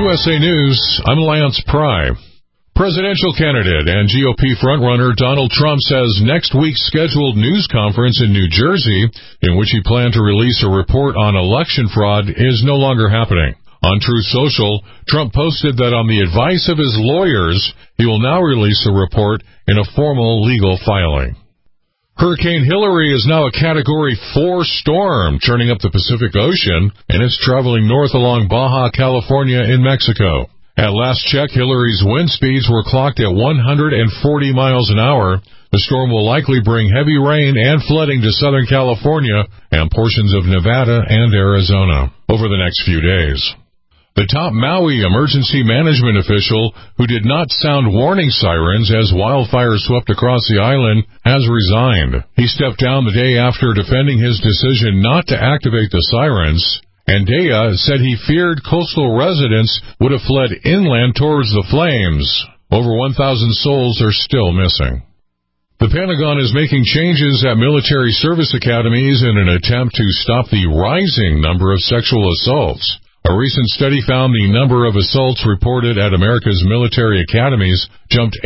USA News, I'm Lance Pry. Presidential candidate and GOP frontrunner Donald Trump says next week's scheduled news conference in New Jersey, in which he planned to release a report on election fraud, is no longer happening. On Truth Social, Trump posted that on the advice of his lawyers, he will now release a report in a formal legal filing. Hurricane Hilary is now a Category 4 storm, churning up the Pacific Ocean, and it's traveling north along Baja California in Mexico. At last check, Hilary's wind speeds were clocked at 140 miles an hour. The storm will likely bring heavy rain and flooding to Southern California and portions of Nevada and Arizona over the next few days. The top Maui emergency management official, who did not sound warning sirens as wildfires swept across the island, has resigned. He stepped down the day after defending his decision not to activate the sirens, and Dea said he feared coastal residents would have fled inland towards the flames. Over 1,000 souls are still missing. The Pentagon is making changes at military service academies in an attempt to stop the rising number of sexual assaults. A recent study found the number of assaults reported at America's military academies jumped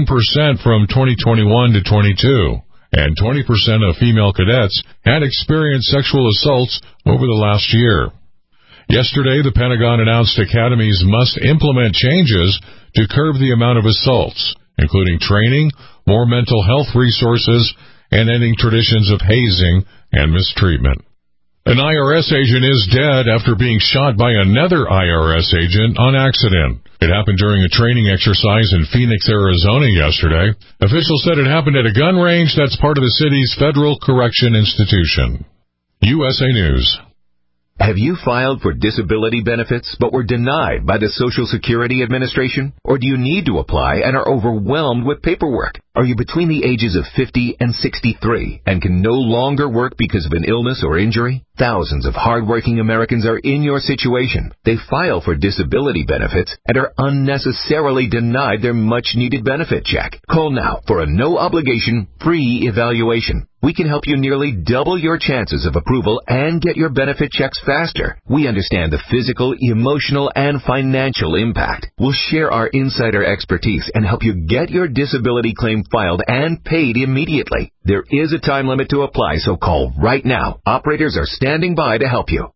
18% from 2021 to 22, and 20% of female cadets had experienced sexual assaults over the last year. Yesterday, the Pentagon announced academies must implement changes to curb the amount of assaults, including training, more mental health resources, and ending traditions of hazing and mistreatment. An IRS agent is dead after being shot by another IRS agent on accident. It happened during a training exercise in Phoenix, Arizona yesterday. Officials said it happened at a gun range that's part of the city's Federal Correction Institution. USA News. Have you filed for disability benefits but were denied by the Social Security Administration? Or do you need to apply and are overwhelmed with paperwork? Are you between the ages of 50 and 63 and can no longer work because of an illness or injury? Thousands of hardworking Americans are in your situation. They file for disability benefits and are unnecessarily denied their much-needed benefit check. Call now for a no-obligation, free evaluation. We can help you nearly double your chances of approval and get your benefit checks faster. We understand the physical, emotional, and financial impact. We'll share our insider expertise and help you get your disability claim filed and paid immediately. There is a time limit to apply, so call right now. Operators are standing by to help you.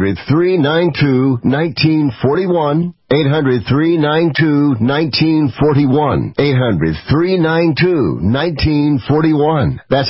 800-392-1941. 800-392-1941. 800-392-1941. That's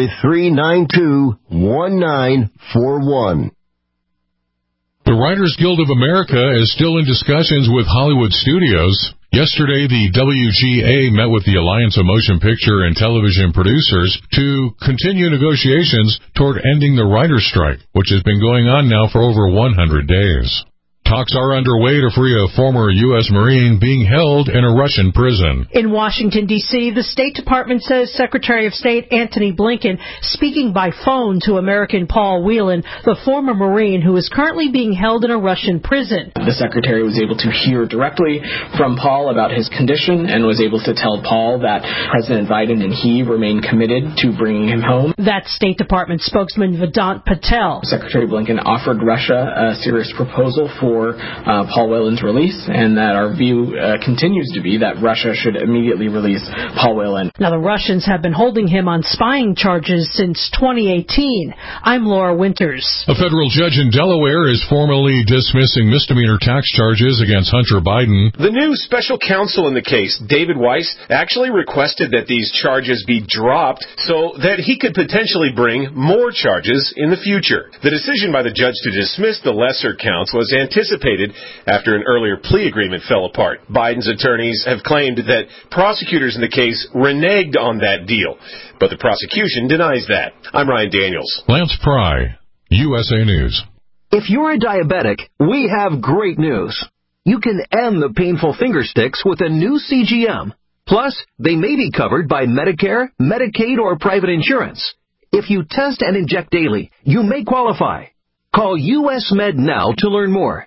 800-392-1941. The Writers Guild of America is still in discussions with Hollywood studios. Yesterday, the WGA met with the Alliance of Motion Picture and Television Producers to continue negotiations toward ending the writer's strike, which has been going on now for over 100 days. Talks are underway to free a former U.S. Marine being held in a Russian prison. In Washington, D.C., the State Department says Secretary of State Antony Blinken, speaking by phone to American Paul Whelan, the former Marine who is currently being held in a Russian prison. The Secretary was able to hear directly from Paul about his condition and was able to tell Paul that President Biden and he remain committed to bringing him home. That's State Department spokesman Vedant Patel. Secretary Blinken offered Russia a serious proposal for Paul Whelan's release, and that our view continues to be that Russia should immediately release Paul Whelan. Now, the Russians have been holding him on spying charges since 2018. I'm Laura Winters. A federal judge in Delaware is formally dismissing misdemeanor tax charges against Hunter Biden. The new special counsel in the case, David Weiss, actually requested that these charges be dropped so that he could potentially bring more charges in the future. The decision by the judge to dismiss the lesser counts was anticipated after an earlier plea agreement fell apart. Biden's attorneys have claimed that prosecutors in the case reneged on that deal, but the prosecution denies that. I'm Ryan Daniels. Lance Pry, USA News. If you're a diabetic, we have great news. You can end the painful finger sticks with a new CGM. Plus, they may be covered by Medicare, Medicaid, or private insurance. If you test and inject daily, you may qualify. Call US Med now to learn more.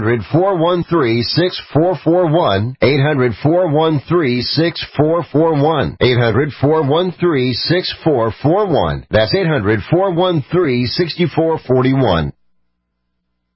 800-413-6441. 800-413-6441. 800-413-6441. That's 800-413-6441.